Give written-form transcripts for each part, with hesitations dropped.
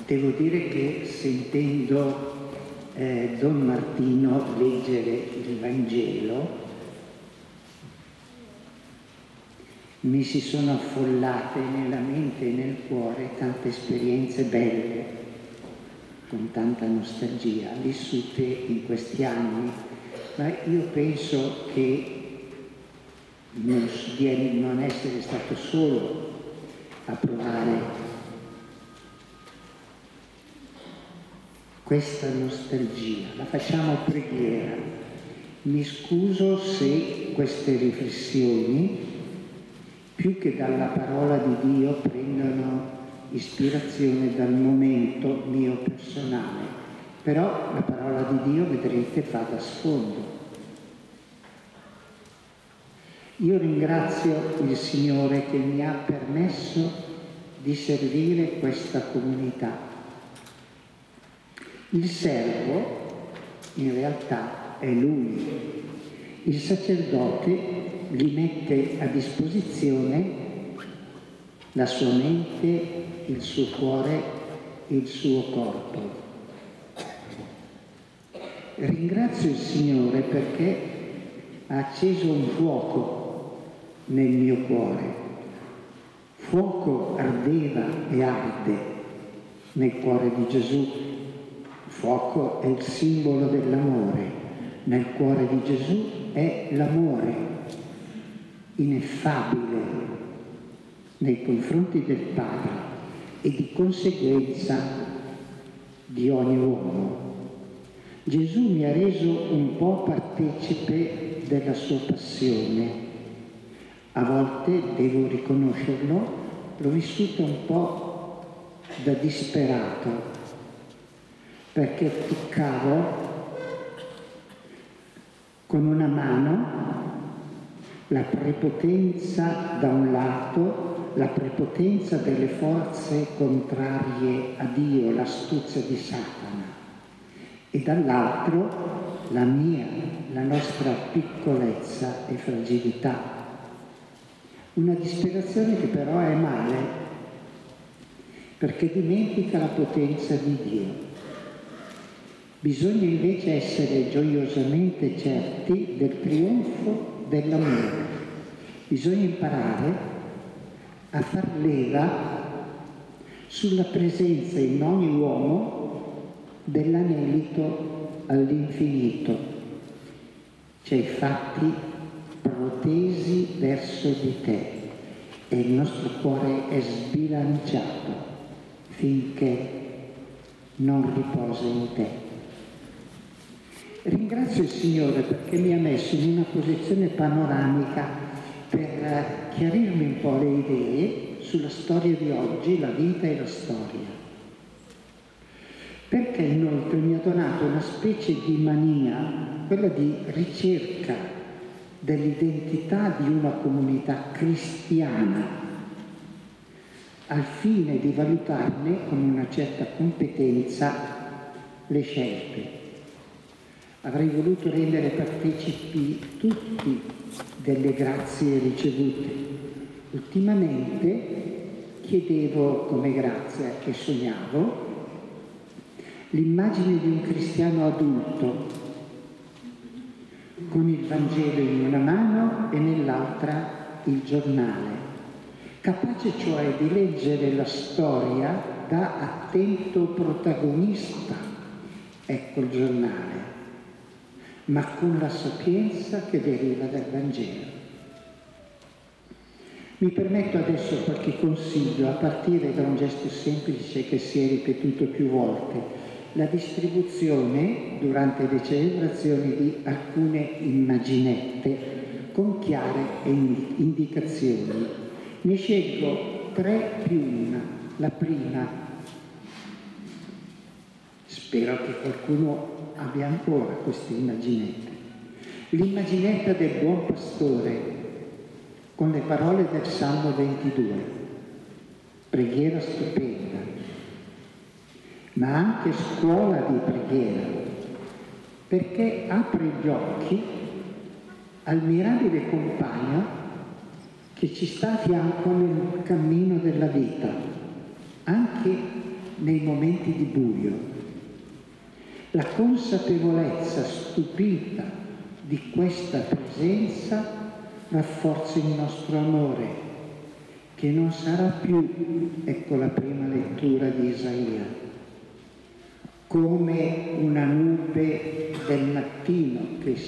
Devo dire che sentendo Don Martino leggere il Vangelo mi si sono affollate nella mente e nel cuore tante esperienze belle, con tanta nostalgia, vissute in questi anni, ma io penso che di non essere stato solo a provare questa nostalgia. La facciamo preghiera. Mi scuso se queste riflessioni, più che dalla parola di Dio, prendono ispirazione dal momento mio personale, però la parola di Dio, vedrete, fa da sfondo. Io ringrazio il Signore che mi ha permesso di servire questa comunità. Il servo in realtà è Lui. Il sacerdote gli mette a disposizione la sua mente, il suo cuore, il suo corpo. Ringrazio il Signore perché ha acceso un fuoco nel mio cuore. Fuoco ardeva e arde nel cuore di Gesù. Fuoco è il simbolo dell'amore. Nel cuore di Gesù è l'amore ineffabile nei confronti del Padre e di conseguenza di ogni uomo. Gesù mi ha reso un po' partecipe della sua passione. A volte, devo riconoscerlo, l'ho vissuta un po' da disperato, perché toccavo con una mano la prepotenza da un lato, la prepotenza delle forze contrarie a Dio, l'astuzia di Satana, e dall'altro la nostra piccolezza e fragilità. Una disperazione che però è male, perché dimentica la potenza di Dio. Bisogna invece essere gioiosamente certi del trionfo dell'amore. Bisogna imparare a far leva sulla presenza in ogni uomo dell'anelito all'infinito, cioè i fatti protesi verso di te, e il nostro cuore è sbilanciato finché non riposa in te. Ringrazio il Signore perché mi ha messo in una posizione panoramica per chiarirmi un po' le idee sulla storia di oggi, la vita e la storia. Perché inoltre mi ha donato una specie di mania, quella di ricerca dell'identità di una comunità cristiana, al fine di valutarne con una certa competenza le scelte. Avrei voluto rendere partecipi tutti delle grazie ricevute. Ultimamente chiedevo come grazia, che sognavo, l'immagine di un cristiano adulto con il Vangelo in una mano e nell'altra il giornale, capace cioè di leggere la storia da attento protagonista. Ecco il giornale, ma con la sapienza che deriva dal Vangelo. Mi permetto adesso qualche consiglio a partire da un gesto semplice che si è ripetuto più volte: la distribuzione durante le celebrazioni di alcune immaginette con chiare indicazioni. Ne scelgo 3 più una. La prima, spero che qualcuno abbia ancora queste immaginette. L'immaginetta del buon pastore con le parole del Salmo 22, preghiera stupenda, ma anche scuola di preghiera, perché apre gli occhi al mirabile compagno che ci sta a fianco nel cammino della vita, anche nei momenti di buio. La consapevolezza stupita di questa presenza rafforza il nostro amore, che non sarà più, ecco la prima lettura di Isaia, come una nube del mattino che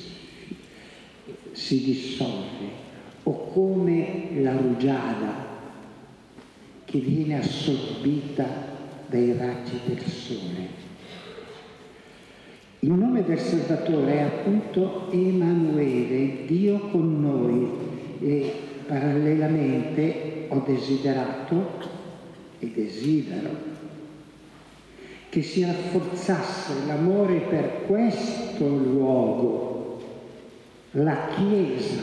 si dissolve, o come la rugiada che viene assorbita dai raggi del sole. Il nome del Salvatore è appunto Emanuele, Dio con noi, e parallelamente ho desiderato e desidero che si rafforzasse l'amore per questo luogo, la Chiesa,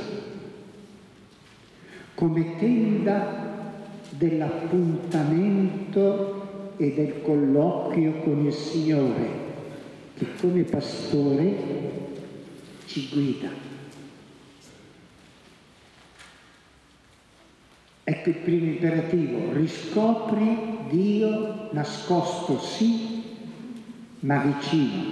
come tenda dell'appuntamento e del colloquio con il Signore, che come pastore ci guida. Ecco il primo imperativo: riscopri Dio nascosto sì, ma vicino.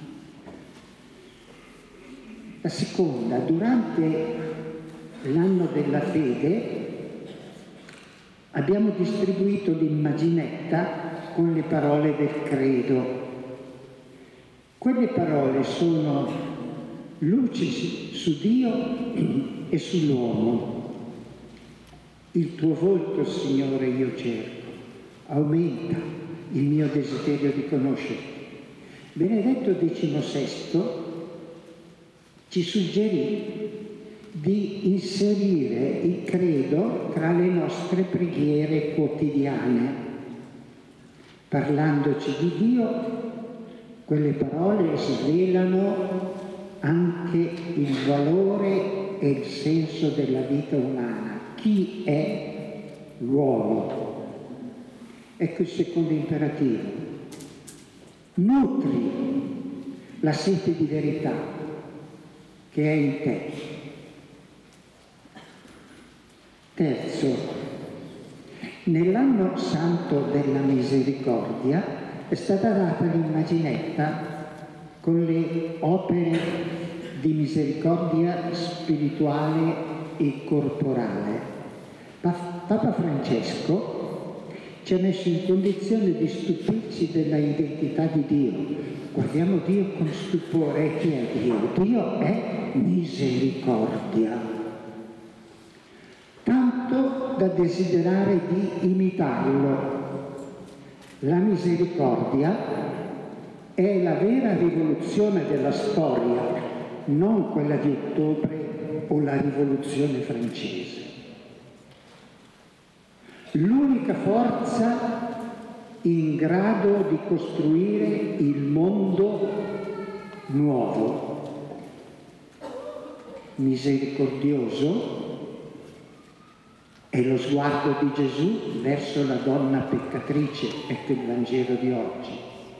La seconda: durante l'anno della fede abbiamo distribuito l'immaginetta con le parole del credo. Quelle parole sono luce su Dio e sull'uomo. Il tuo volto, Signore, io cerco, aumenta il mio desiderio di conoscerti. Benedetto XVI ci suggerì di inserire il credo tra le nostre preghiere quotidiane. Parlandoci di Dio, quelle parole svelano anche il valore e il senso della vita umana. Chi è l'uomo? Ecco il secondo imperativo. Nutri la sete di verità che è in te. Terzo, nell'anno santo della misericordia è stata data l'immaginetta con le opere di misericordia spirituale e corporale. Papa Francesco ci ha messo in condizione di stupirci della identità di Dio. Guardiamo Dio con stupore. Chi è Dio? Dio è misericordia. Tanto da desiderare di imitarlo. La misericordia è la vera rivoluzione della storia, non quella di ottobre o la rivoluzione francese. L'unica forza in grado di costruire il mondo nuovo, misericordioso, è lo sguardo di Gesù verso la donna peccatrice, ecco il Vangelo di oggi,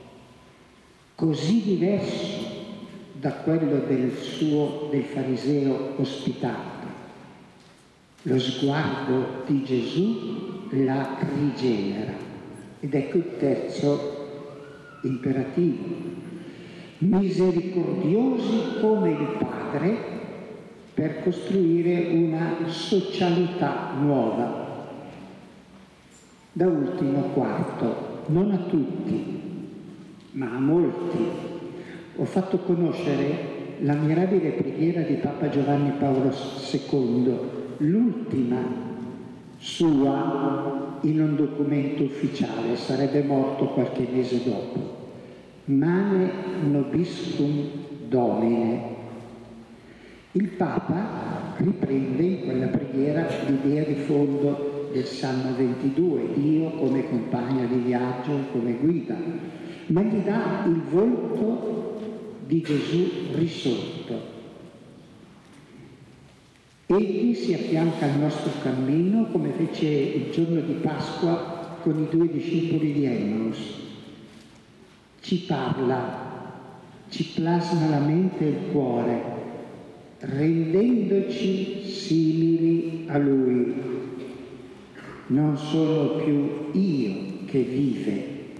così diverso da quello del fariseo ospitante. Lo sguardo di Gesù la rigenera. Ed ecco il terzo imperativo: misericordiosi come il Padre, per costruire una socialità nuova. Da ultimo, quarto, non a tutti, ma a molti, ho fatto conoscere l'ammirabile preghiera di Papa Giovanni Paolo II, l'ultima sua in un documento ufficiale, sarebbe morto qualche mese dopo. Mane nobiscum Domine. Il Papa riprende in quella preghiera l'idea di fondo del Salmo 22, Dio come compagno di viaggio, come guida, ma gli dà il volto di Gesù risorto. Egli si affianca al nostro cammino come fece il giorno di Pasqua con i 2 discepoli di Emmaus. Ci parla, ci plasma la mente e il cuore, rendendoci simili a Lui. Non sono più io che vive,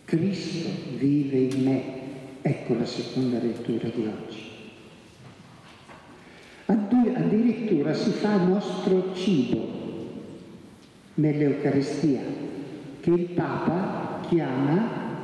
Cristo vive in me. Ecco la seconda lettura di oggi. Addirittura si fa nostro cibo nell'Eucaristia, che il Papa chiama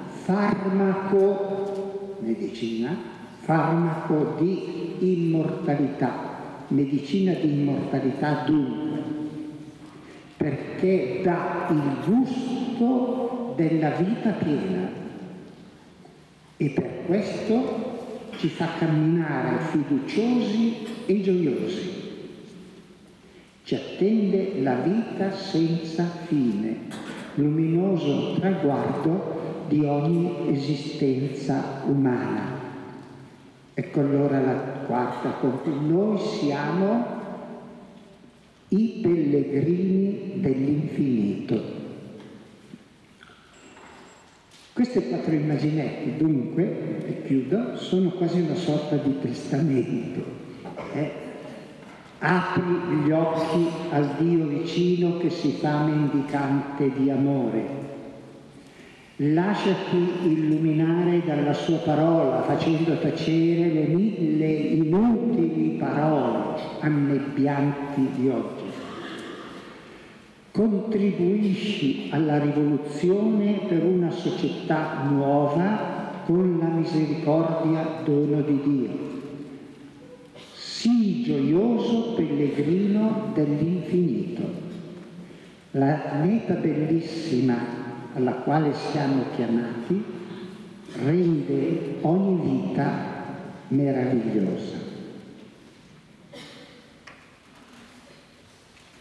farmaco, medicina, farmaco di immortalità, medicina di immortalità dunque, perché dà il gusto della vita piena e per questo ci fa camminare fiduciosi e gioiosi. Ci attende la vita senza fine, luminoso traguardo di ogni esistenza umana. Ecco allora la quarta conclusione. Noi siamo i pellegrini dell'infinito. Queste 4 immaginetti, dunque, e chiudo, sono quasi una sorta di testamento. Apri gli occhi al Dio vicino che si fa mendicante di amore. Lasciati illuminare dalla sua parola, facendo tacere le 1000 inutili parole annebbianti di oggi. Contribuisci alla rivoluzione per una società nuova con la misericordia dono di Dio. Sii gioioso pellegrino dell'infinito. La meta bellissima alla quale siamo chiamati rende ogni vita meravigliosa.